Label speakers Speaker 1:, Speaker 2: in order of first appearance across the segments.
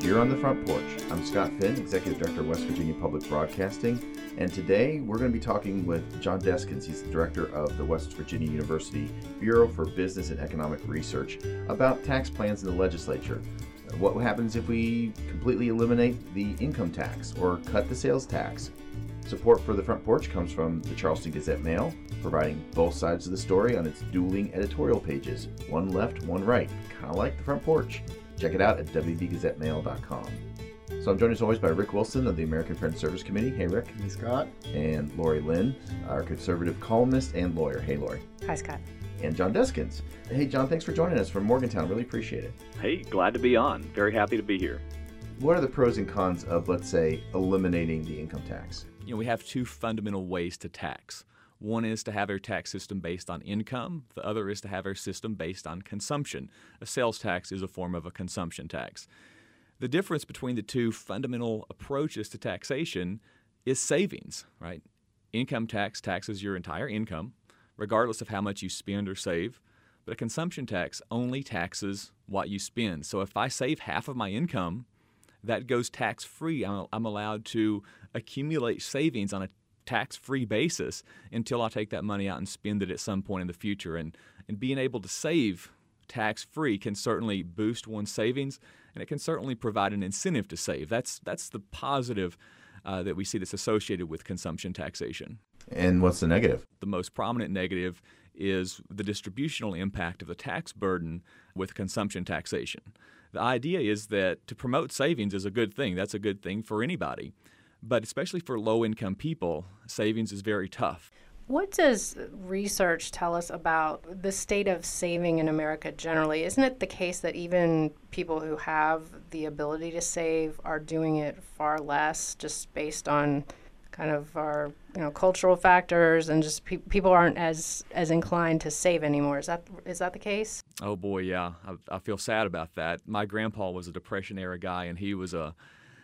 Speaker 1: You're on the Front Porch. I'm Scott Finn, Executive Director of West Virginia Public Broadcasting, and today we're going to be talking with John Deskins. He's the Director of the West Virginia University Bureau for Business and Economic Research about tax plans in the legislature. What happens if we completely eliminate the income tax or cut the sales tax? Support for the Front Porch comes from the Charleston Gazette-Mail, providing both sides of the story on its dueling editorial pages, one left, one right, kind of like the Front Porch. Check it out at wvgazettemail.com. So I'm joined as always by Rick Wilson of the American Friends Service Committee. Hey, Rick.
Speaker 2: Hey, Scott.
Speaker 1: And Lori Lynn, our conservative columnist and lawyer. Hey, Lori.
Speaker 3: Hi, Scott.
Speaker 1: And John Deskins. Hey, John, thanks for joining us from Morgantown. Really appreciate it.
Speaker 4: Hey, glad to be on. Very happy to be here.
Speaker 1: What are the pros and cons of, let's say, eliminating the income tax?
Speaker 5: We have two fundamental ways to tax. One is to have our tax system based on income. The other is to have our system based on consumption. A sales tax is a form of a consumption tax. The difference between the two fundamental approaches to taxation is savings, right? Income tax taxes your entire income, regardless of how much you spend or save. But a consumption tax only taxes what you spend. So if I save half of my income, that goes tax-free. I'm allowed to accumulate savings on a tax-free basis until I take that money out and spend it at some point in the future. And being able to save tax-free can certainly boost one's savings, and it can certainly provide an incentive to save. That's the positive that we see that's associated with consumption taxation.
Speaker 1: And what's the negative?
Speaker 5: The most prominent negative is the distributional impact of the tax burden with consumption taxation. The idea is that to promote savings is a good thing. That's a good thing for anybody. But especially for low-income people, savings is very tough.
Speaker 3: What does research tell us about the state of saving in America generally? Isn't it the case that even people who have the ability to save are doing it far less, just based on kind of our cultural factors, and just people aren't as inclined to save anymore? Is that the case?
Speaker 5: Oh boy, yeah. I feel sad about that. My grandpa was a Depression-era guy, and he was a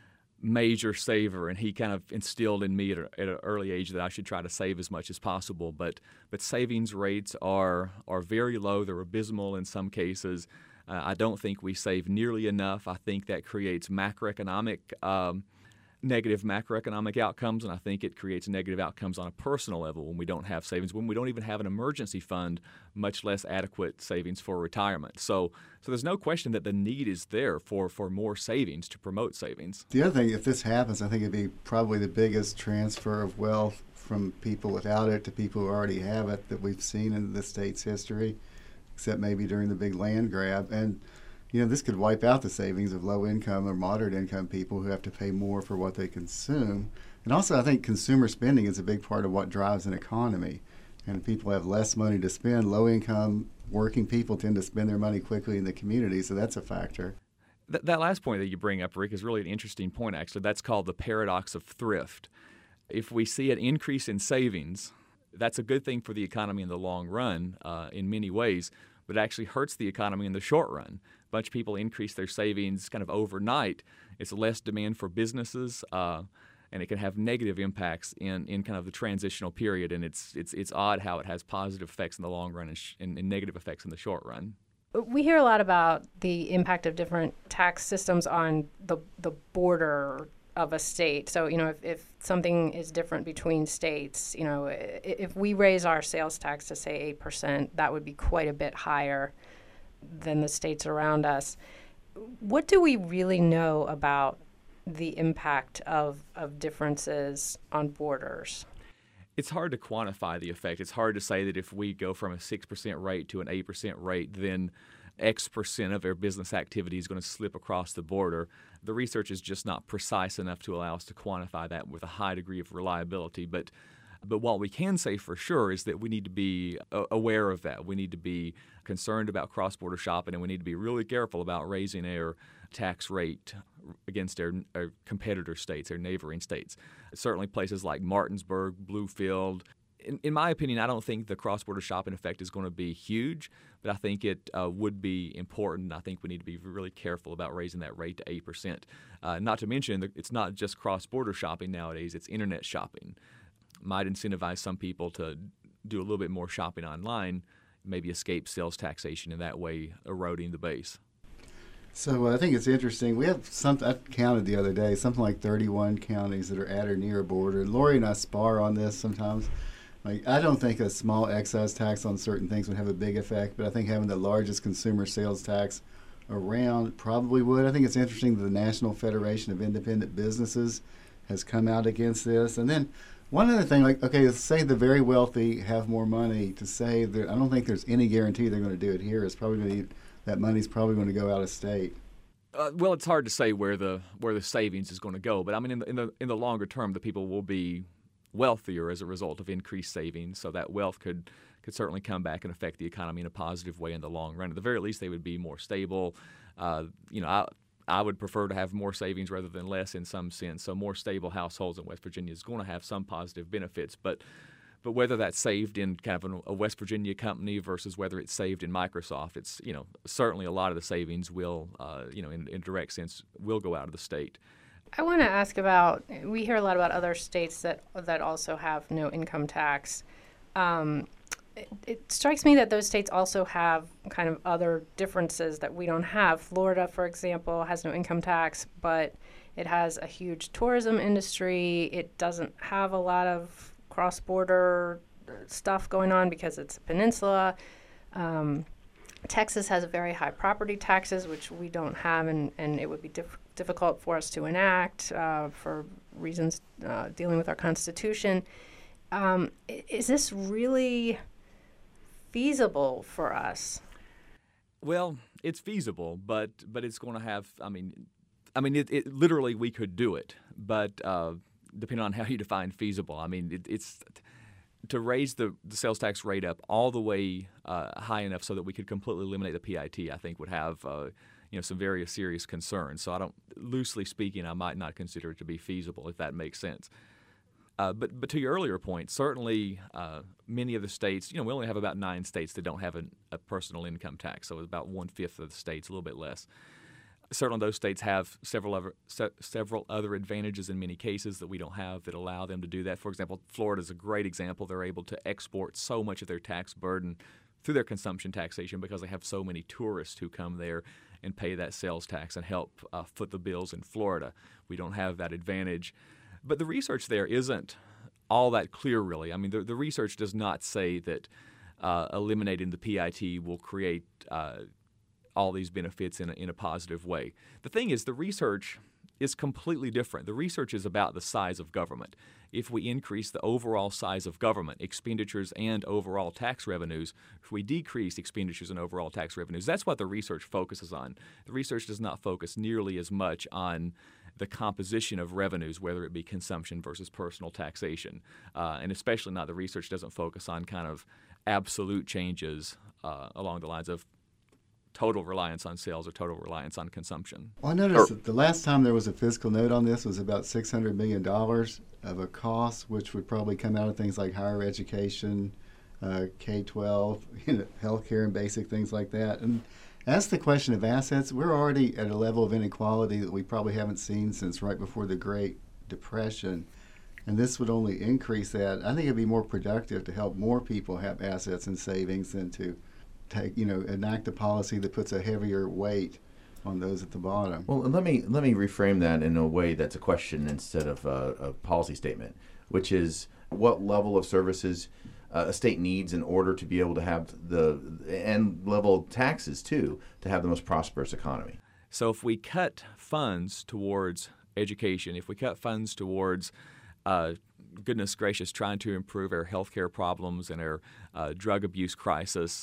Speaker 5: major saver, and he kind of instilled in me at an early age that I should try to save as much as possible. But savings rates are very low. They're abysmal in some cases. I don't think we save nearly enough. I think that creates negative macroeconomic outcomes, and I think it creates negative outcomes on a personal level when we don't have savings, when we don't even have an emergency fund, much less adequate savings for retirement. So there's no question that the need is there for more savings to promote savings.
Speaker 2: The other thing, if this happens, I think it'd be probably the biggest transfer of wealth from people without it to people who already have it that we've seen in the state's history, except maybe during the big land grab. And this could wipe out the savings of low-income or moderate-income people who have to pay more for what they consume. And also, I think consumer spending is a big part of what drives an economy. And if people have less money to spend, low-income working people tend to spend their money quickly in the community, so that's a factor.
Speaker 5: That last point that you bring up, Rick, is really an interesting point, actually. That's called the paradox of thrift. If we see an increase in savings, that's a good thing for the economy in the long run in many ways, but it actually hurts the economy in the short run. A bunch of people increase their savings kind of overnight. It's less demand for businesses, and it can have negative impacts in kind of the transitional period. And it's odd how it has positive effects in the long run and negative effects in the short run.
Speaker 3: We hear a lot about the impact of different tax systems on the border of a state. So, if something is different between states, if we raise our sales tax to, say, 8%, that would be quite a bit higher than the states around us. What do we really know about the impact of differences on borders?
Speaker 5: It's hard to quantify the effect. It's hard to say that if we go from a 6% rate to an 8% rate, then X percent of our business activity is going to slip across the border. The research is just not precise enough to allow us to quantify that with a high degree of reliability. But what we can say for sure is that we need to be aware of that. We need to be concerned about cross-border shopping, and we need to be really careful about raising our tax rate against our competitor states, our neighboring states. Certainly places like Martinsburg, Bluefield. In my opinion, I don't think the cross-border shopping effect is going to be huge, but I think it would be important. I think we need to be really careful about raising that rate to 8%. Not to mention, it's not just cross-border shopping nowadays, it's internet shopping. Might incentivize some people to do a little bit more shopping online, maybe escape sales taxation, and that way eroding the base.
Speaker 2: So I think it's interesting. We have I counted the other day, something like 31 counties that are at or near a border. Lori and I spar on this sometimes. Like, I don't think a small excise tax on certain things would have a big effect, but I think having the largest consumer sales tax around probably would. I think it's interesting that the National Federation of Independent Businesses has come out against this. And then one other thing, like, okay, say the very wealthy have more money, to say that I don't think there's any guarantee they're going to do it here. It's probably going to be, that money's probably going to go out of state.
Speaker 5: Well, it's hard to say where the savings is going to go, but I mean, in the longer term, the people will be wealthier as a result of increased savings. So that wealth could certainly come back and affect the economy in a positive way in the long run. At the very least, they would be more stable. I would prefer to have more savings rather than less in some sense. So more stable households in West Virginia is going to have some positive benefits, but whether that's saved in kind of a West Virginia company versus whether it's saved in Microsoft, it's, certainly a lot of the savings will, in direct sense, will go out of the state.
Speaker 3: I want to ask about, we hear a lot about other states that also have no income tax. It strikes me that those states also have kind of other differences that we don't have. Florida, for example, has no income tax, but it has a huge tourism industry. It doesn't have a lot of cross-border stuff going on because it's a peninsula. Texas has very high property taxes, which we don't have, and it would be difficult for us to enact for reasons dealing with our Constitution. Is this really feasible for us?
Speaker 5: Well, it's feasible, but it's going to have. It literally we could do it, but depending on how you define feasible, I mean it's to raise the sales tax rate up all the way high enough so that we could completely eliminate the PIT. I think would have some very serious concerns. So loosely speaking, I might not consider it to be feasible, if that makes sense. But to your earlier point, certainly many of the states, we only have about 9 states that don't have a personal income tax, so it's about 1/5 of the states, a little bit less. Certainly those states have several other advantages in many cases that we don't have that allow them to do that. For example, Florida is a great example. They're able to export so much of their tax burden through their consumption taxation because they have so many tourists who come there and pay that sales tax and help foot the bills in Florida. We don't have that advantage. But the research there isn't all that clear, really. I mean, the research does not say that eliminating the PIT will create all these benefits in a positive way. The thing is, the research is completely different. The research is about the size of government. If we increase the overall size of government, expenditures and overall tax revenues, if we decrease expenditures and overall tax revenues, that's what the research focuses on. The research does not focus nearly as much on the composition of revenues, whether it be consumption versus personal taxation. And especially not, the research doesn't focus on kind of absolute changes along the lines of total reliance on sales or total reliance on consumption.
Speaker 2: Well, I noticed that the last time there was a fiscal note on this was about $600 million of a cost, which would probably come out of things like higher education, K-12, healthcare and basic things like that. And as the question of assets, we're already at a level of inequality that we probably haven't seen since right before the Great Depression. And this would only increase that. I think it'd be more productive to help more people have assets and savings than to enact a policy that puts a heavier weight on those at the bottom.
Speaker 1: Well, let me reframe that in a way that's a question instead of a policy statement, which is what level of services a state needs in order to be able to have and level taxes too, to have the most prosperous economy.
Speaker 5: So if we cut funds towards education, if we cut funds towards goodness gracious, trying to improve our healthcare problems and our drug abuse crisis,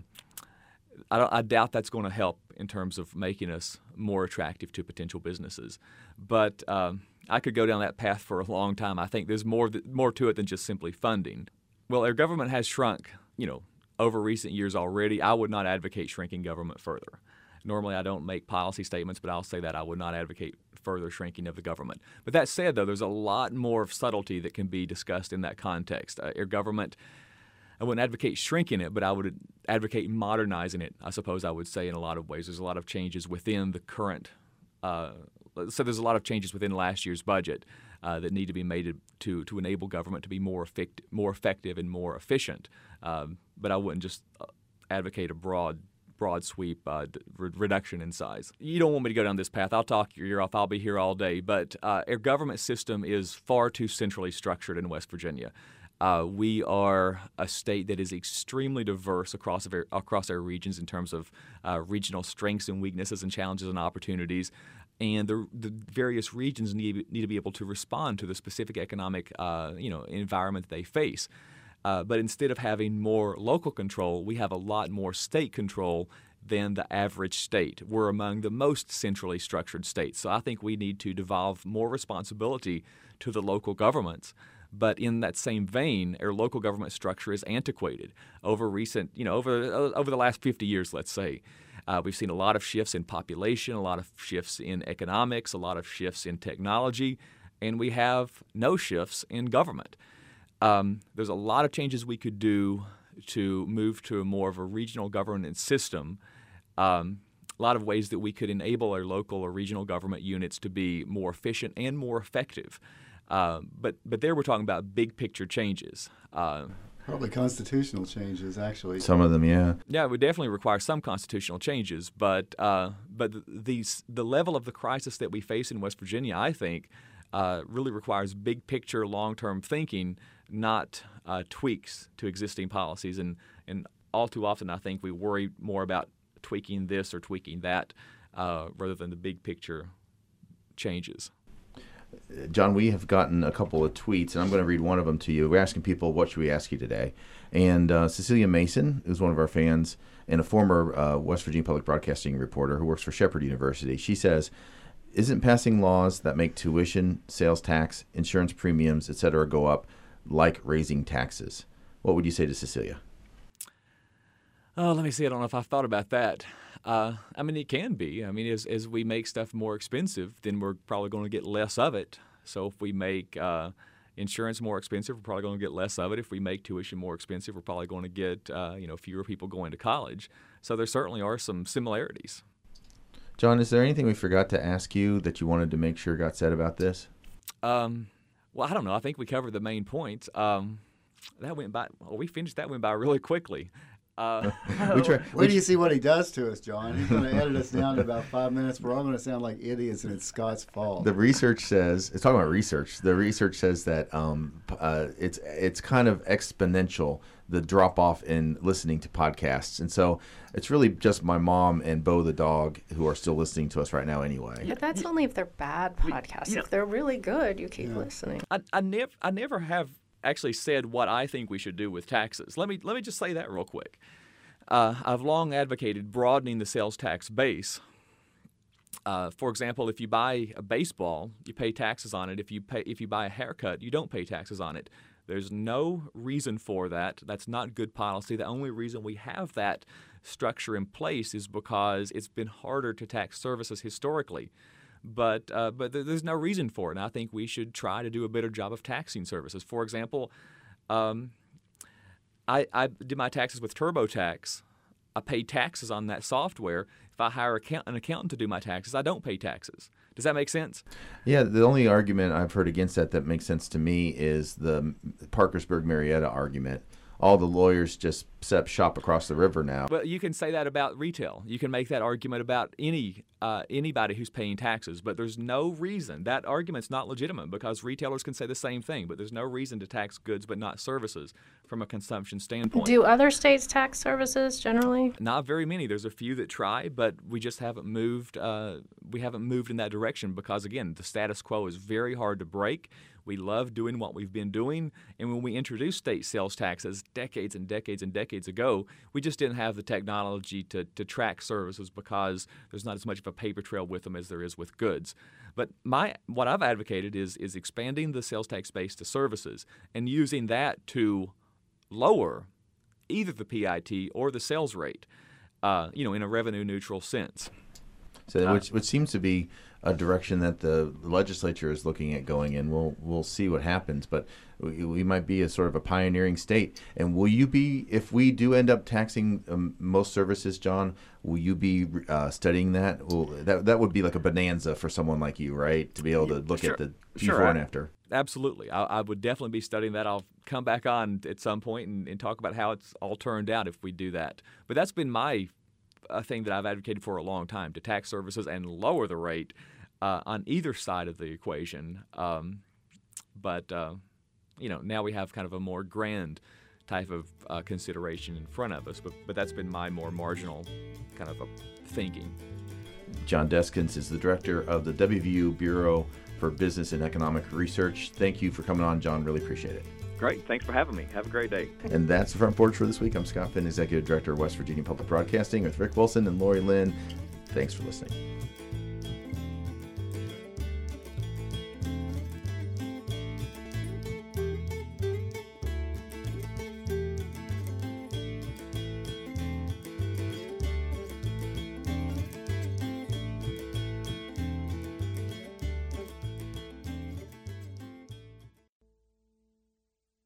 Speaker 5: I doubt that's going to help in terms of making us more attractive to potential businesses. But I could go down that path for a long time. I think there's more to it than just simply funding. Well, our government has shrunk, over recent years already. I would not advocate shrinking government further. Normally, I don't make policy statements, but I'll say that I would not advocate further shrinking of the government. But that said, though, there's a lot more of subtlety that can be discussed in that context. Our government, I wouldn't advocate shrinking it, but I would advocate modernizing it, I suppose I would say, in a lot of ways. There's a lot of changes within the current so there's a lot of changes within last year's budget that need to be made to enable government to be more effective and more efficient. But I wouldn't just advocate a broad broad sweep reduction in size. You don't want me to go down this path. I'll talk your ear off. I'll be here all day. But our government system is far too centrally structured in West Virginia. We are a state that is extremely diverse across our regions in terms of regional strengths and weaknesses and challenges and opportunities. And the various regions need to be able to respond to the specific economic environment that they face. But instead of having more local control, we have a lot more state control than the average state. We're among the most centrally structured states. So I think we need to devolve more responsibility to the local governments. But in that same vein, our local government structure is antiquated over the last 50 years, let's say. We've seen a lot of shifts in population, a lot of shifts in economics, a lot of shifts in technology, and we have no shifts in government. There's a lot of changes we could do to move to more of a regional governance system. A lot of ways that we could enable our local or regional government units to be more efficient and more effective. But there we're talking about big picture changes.
Speaker 2: Probably constitutional changes, actually.
Speaker 1: Some of them, yeah.
Speaker 5: Yeah, it would definitely require some constitutional changes. But the level of the crisis that we face in West Virginia, I think, really requires big picture, long-term thinking, not tweaks to existing policies. And all too often, I think we worry more about tweaking this or tweaking that rather than the big picture changes.
Speaker 1: John, we have gotten a couple of tweets, and I'm going to read one of them to you. We're asking people, what should we ask you today? And Cecilia Mason, who's one of our fans and a former West Virginia Public Broadcasting reporter who works for Shepherd University, she says, isn't passing laws that make tuition, sales tax, insurance premiums, etc. go up like raising taxes? What would you say to Cecilia?
Speaker 5: Oh, let me see. I don't know if I've thought about that. It can be. As we make stuff more expensive, then we're probably going to get less of it. So if we make insurance more expensive, we're probably going to get less of it. If we make tuition more expensive, we're probably going to get fewer people going to college. So there certainly are some similarities.
Speaker 1: John, is there anything we forgot to ask you that you wanted to make sure got said about this?
Speaker 5: Well, I don't know. I think we covered the main points. That went by. Well, we finished. That went by really quickly.
Speaker 2: Wait do you see what he does to us, John? He's going to edit us down to about 5 minutes. We're all going to sound like idiots, and it's Scott's fault.
Speaker 1: The research says, it's talking about research. The research says that it's kind of exponential, the drop off in listening to podcasts, and so it's really just my mom and Bo the dog who are still listening to us right now anyway.
Speaker 3: But that's only if they're bad podcasts. If they're really good, you keep listening.
Speaker 5: I never have actually said what I think we should do with taxes. Let me just say that real quick. I've long advocated broadening the sales tax base. For example, if you buy a baseball, you pay taxes on it. If you buy a haircut, you don't pay taxes on it. There's no reason for that. That's not good policy. The only reason we have that structure in place is because it's been harder to tax services historically. But there's no reason for it, and I think we should try to do a better job of taxing services. For example, I did my taxes with TurboTax. I pay taxes on that software. If I hire an accountant to do my taxes, I don't pay taxes. Does that make sense?
Speaker 1: Yeah, the only argument I've heard against that makes sense to me is the Parkersburg-Marietta argument. All the lawyers just set up shop across the river now.
Speaker 5: Well, you can say that about retail. You can make that argument about anybody who's paying taxes, but there's no reason. That argument's not legitimate because retailers can say the same thing, but there's no reason to tax goods but not services from a consumption standpoint.
Speaker 3: Do other states tax services generally?
Speaker 5: Not very many. There's a few that try, but we just haven't moved. We haven't moved in that direction because, again, the status quo is very hard to break. We love doing what we've been doing, and when we introduced state sales taxes decades and decades and decades ago, we just didn't have the technology to track services because there's not as much of a paper trail with them as there is with goods. But what I've advocated is expanding the sales tax base to services and using that to lower either the PIT or the sales rate, in a revenue-neutral sense.
Speaker 1: So, which seems to be a direction that the legislature is looking at going in. We'll see what happens, but we might be a sort of a pioneering state. And will you be, if we do end up taxing most services, John? Will you be studying that? That would be like a bonanza for someone like you, right? To be able to look at the before and after.
Speaker 5: Absolutely, I would definitely be studying that. I'll come back on at some point and talk about how it's all turned out if we do that. But that's been my a thing that I've advocated for a long time, to tax services and lower the rate on either side of the equation. But now we have kind of a more grand type of consideration in front of us. But that's been my more marginal kind of thinking.
Speaker 1: John Deskins is the director of the WVU Bureau for Business and Economic Research. Thank you for coming on, John. Really appreciate it.
Speaker 4: Great. Thanks for having me. Have a great day.
Speaker 1: And that's the Front Porch for this week. I'm Scott Finn, Executive Director of West Virginia Public Broadcasting, with Rick Wilson and Lori Lynn. Thanks for listening.